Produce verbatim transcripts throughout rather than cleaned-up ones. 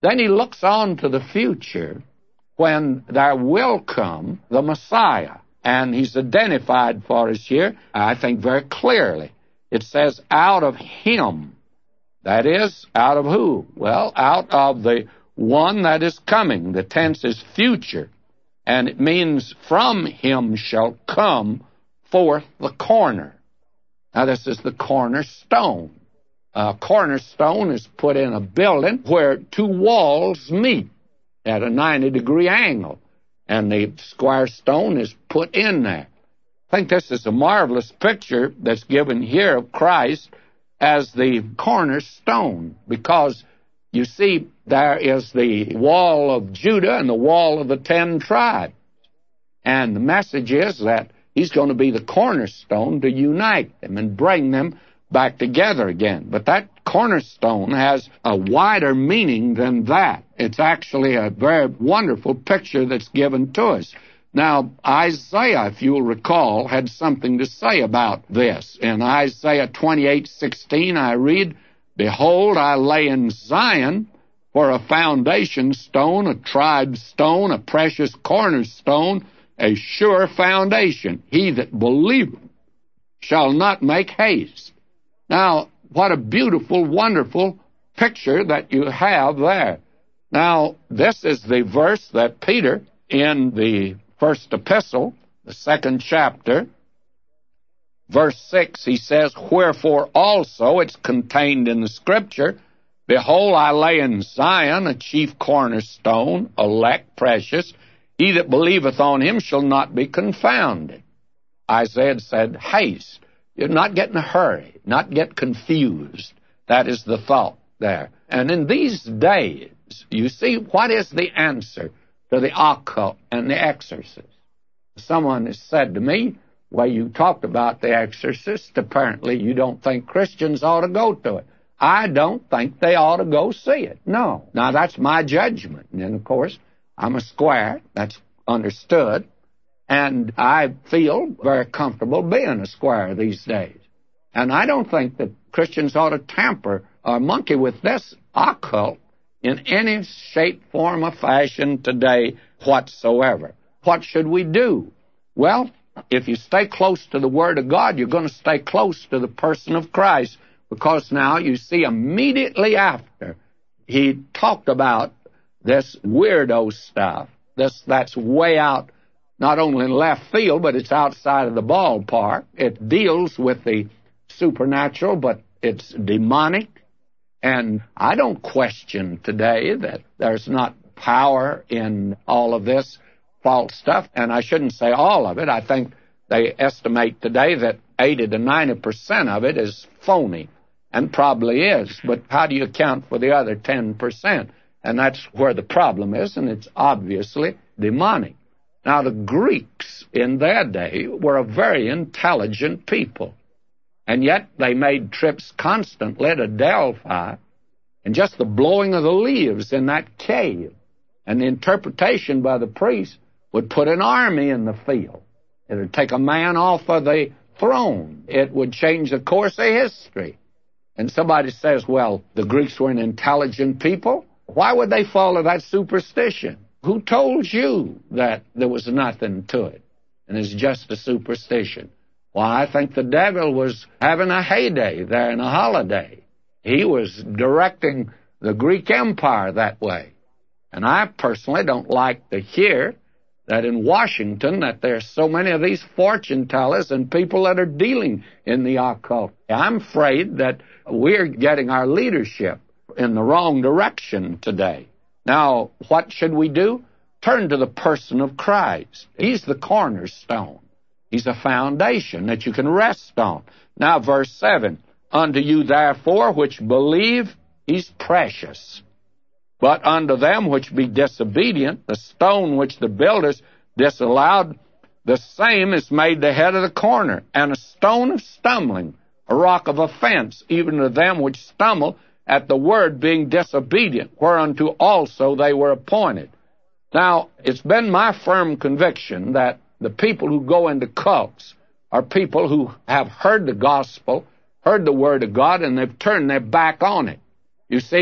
Then he looks on to the future when there will come the Messiah. And he's identified for us here, I think, very clearly. It says, out of him. That is, out of who? Well, out of the one that is coming. The tense is future. And it means from him shall come forth the corner. Now, this is the cornerstone. A cornerstone is put in a building where two walls meet at a ninety degree angle, and the square stone is put in there. I think this is a marvelous picture that's given here of Christ as the cornerstone, because you see there is the wall of Judah and the wall of the ten tribes. And the message is that he's going to be the cornerstone to unite them and bring them back together again. But that cornerstone has a wider meaning than that. It's actually a very wonderful picture that's given to us. Now, Isaiah, if you'll recall, had something to say about this. In Isaiah twenty-eight sixteen, I read, Behold, I lay in Zion for a foundation stone, a tried stone, a precious cornerstone, a sure foundation. He that believeth shall not make haste. Now, what a beautiful, wonderful picture that you have there. Now, this is the verse that Peter, in the first epistle, the second chapter, verse six, he says, Wherefore also, it's contained in the Scripture, Behold, I lay in Zion a chief cornerstone, elect, precious. He that believeth on him shall not be confounded. Isaiah said, haste. You're not get in a hurry, not get confused. That is the thought there. And in these days, you see, what is the answer to the occult and the exorcist? Someone has said to me, well, you talked about the exorcist. Apparently, you don't think Christians ought to go to it. I don't think they ought to go see it. No. Now, that's my judgment. And, of course, I'm a square. That's understood. And I feel very comfortable being a square these days. And I don't think that Christians ought to tamper or monkey with this occult in any shape, form, or fashion today whatsoever. What should we do? Well, if you stay close to the Word of God, you're going to stay close to the person of Christ, because now you see immediately after he talked about this weirdo stuff, this that's way out, not only in left field, but it's outside of the ballpark. It deals with the supernatural, but it's demonic. And I don't question today that there's not power in all of this false stuff. And I shouldn't say all of it. I think they estimate today that eighty to ninety percent of it is phony, and probably is. But how do you account for the other ten percent? And that's where the problem is, and it's obviously demonic. Now, the Greeks in their day were a very intelligent people, and yet they made trips constantly to Delphi, and just the blowing of the leaves in that cave and the interpretation by the priest would put an army in the field. It would take a man off of the throne. It would change the course of history. And somebody says, well, the Greeks were an intelligent people. Why would they follow that superstition? Who told you that there was nothing to it and it's just a superstition? Well, I think the devil was having a heyday there and a holiday. He was directing the Greek Empire that way. And I personally don't like to hear that in Washington that there's so many of these fortune tellers and people that are dealing in the occult. I'm afraid that we're getting our leadership in the wrong direction today. Now, what should we do? Turn to the person of Christ. He's the cornerstone. He's a foundation that you can rest on. Now, verse seven, unto you therefore which believe, he's precious. But unto them which be disobedient, the stone which the builders disallowed, the same is made the head of the corner, and a stone of stumbling, a rock of offense, even to them which stumble at the word, being disobedient, whereunto also they were appointed. Now, it's been my firm conviction that the people who go into cults are people who have heard the gospel, heard the word of God, and they've turned their back on it. You see,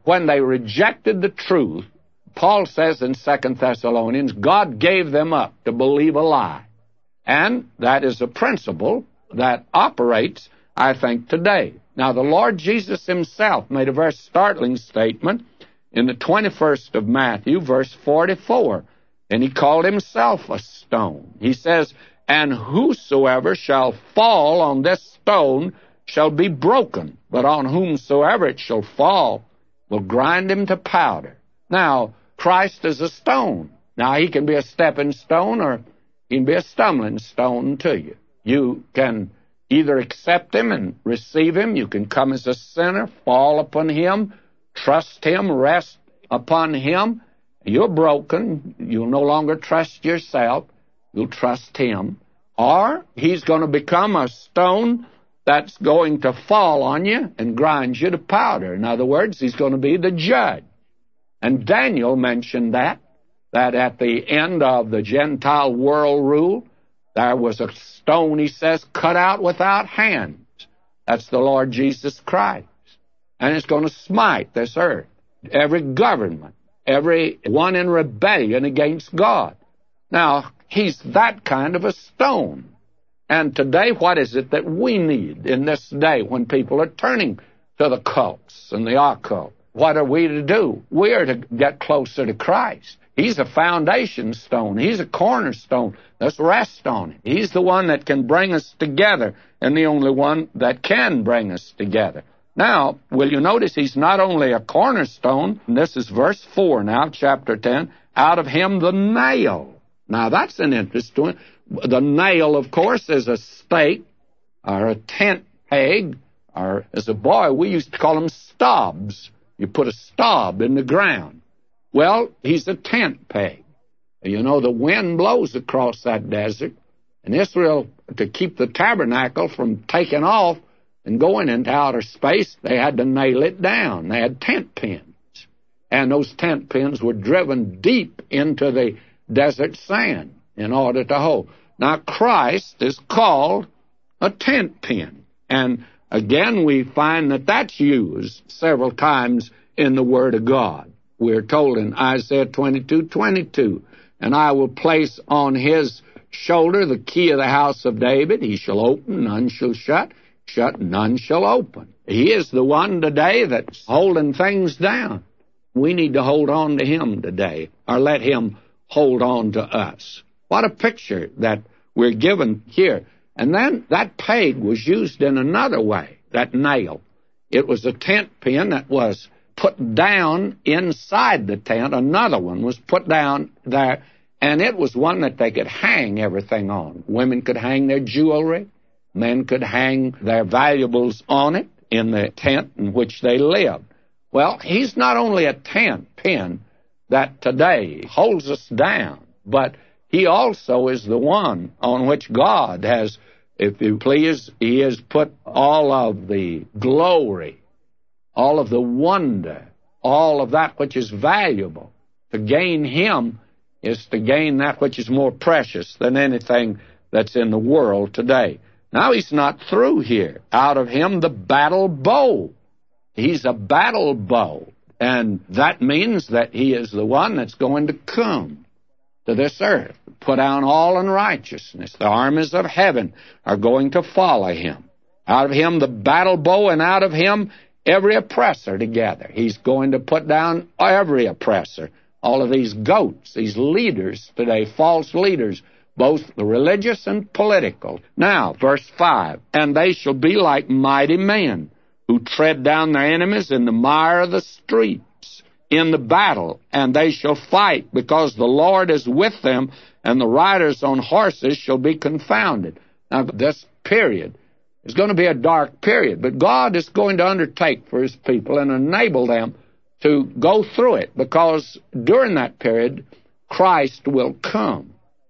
when they rejected the truth, Paul says in Second Thessalonians, God gave them up to believe a lie. And that is a principle that operates, I think, today. Now, the Lord Jesus himself made a very startling statement in the twenty-first of Matthew, verse forty-four, and he called himself a stone. He says, and whosoever shall fall on this stone shall be broken, but on whomsoever it shall fall will grind him to powder. Now, Christ is a stone. Now, he can be a stepping stone or he can be a stumbling stone to you. You can either accept him and receive him. You can come as a sinner, fall upon him, trust him, rest upon him. You're broken. You'll no longer trust yourself. You'll trust him. Or he's going to become a stone that's going to fall on you and grind you to powder. In other words, he's going to be the judge. And Daniel mentioned that, that at the end of the Gentile world rule, there was a stone, he says, cut out without hands. That's the Lord Jesus Christ. And it's going to smite this earth. Every government, every one in rebellion against God. Now, he's that kind of a stone. And today, what is it that we need in this day when people are turning to the cults and the occult? What are we to do? We are to get closer to Christ. He's a foundation stone. He's a cornerstone. Let's rest on him. He's the one that can bring us together and the only one that can bring us together. Now, will you notice he's not only a cornerstone, and this is verse four now, chapter ten, out of him the nail. Now, that's an interesting one. The nail, of course, is a stake or a tent peg, or as a boy, we used to call them stobs. You put a stob in the ground. Well, he's a tent peg. You know, the wind blows across that desert, and Israel, to keep the tabernacle from taking off and going into outer space, they had to nail it down. They had tent pins. And those tent pins were driven deep into the desert sand in order to hold. Now, Christ is called a tent pin. And again, we find that that's used several times in the Word of God. We're told in Isaiah twenty-two twenty-two, and I will place on his shoulder the key of the house of David. He shall open, none shall shut. Shut, none shall open. He is the one today that's holding things down. We need to hold on to him today, or let him hold on to us. What a picture that we're given here. And then that peg was used in another way, that nail. It was a tent pin that was put down inside the tent. Another one was put down there, and it was one that they could hang everything on. Women could hang their jewelry. Men could hang their valuables on it in the tent in which they lived. Well, he's not only a tent pin that today holds us down, but he also is the one on which God has, if you please, he has put all of the glory, all of the wonder, all of that which is valuable. To gain him is to gain that which is more precious than anything that's in the world today. Now, he's not through here. Out of him, the battle bow. He's a battle bow. And that means that he is the one that's going to come to this earth, put down all unrighteousness. The armies of heaven are going to follow him. Out of him, the battle bow, and out of him, every oppressor together. He's going to put down every oppressor. All of these goats, these leaders today, false leaders, both the religious and political. Now, verse five, and they shall be like mighty men who tread down their enemies in the mire of the streets in the battle, and they shall fight, because the Lord is with them, and the riders on horses shall be confounded. Now, this period is going to be a dark period, but God is going to undertake for his people and enable them to go through it, because during that period, Christ will come.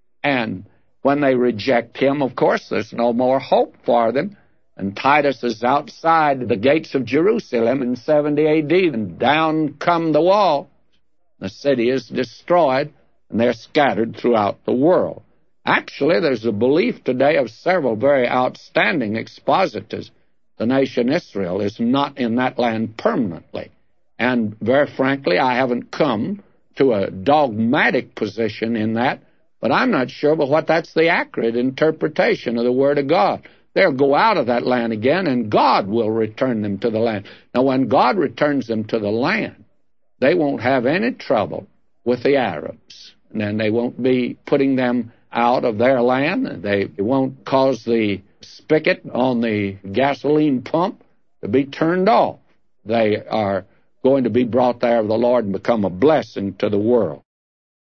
And when they reject him, of course, there's no more hope for them. And Titus is outside the gates of Jerusalem in seventy A D, and down come the walls. The city is destroyed, and they're scattered throughout the world. Actually, there's a belief today of several very outstanding expositors. The nation Israel is not in that land permanently. And very frankly, I haven't come to a dogmatic position in that, but I'm not sure but what that's the accurate interpretation of the Word of God. They'll go out of that land again, and God will return them to the land. Now, when God returns them to the land, they won't have any trouble with the Arabs, and then they won't be putting them out of their land. They won't cause the spigot on the gasoline pump to be turned off. They are going to be brought there of the Lord and become a blessing to the world.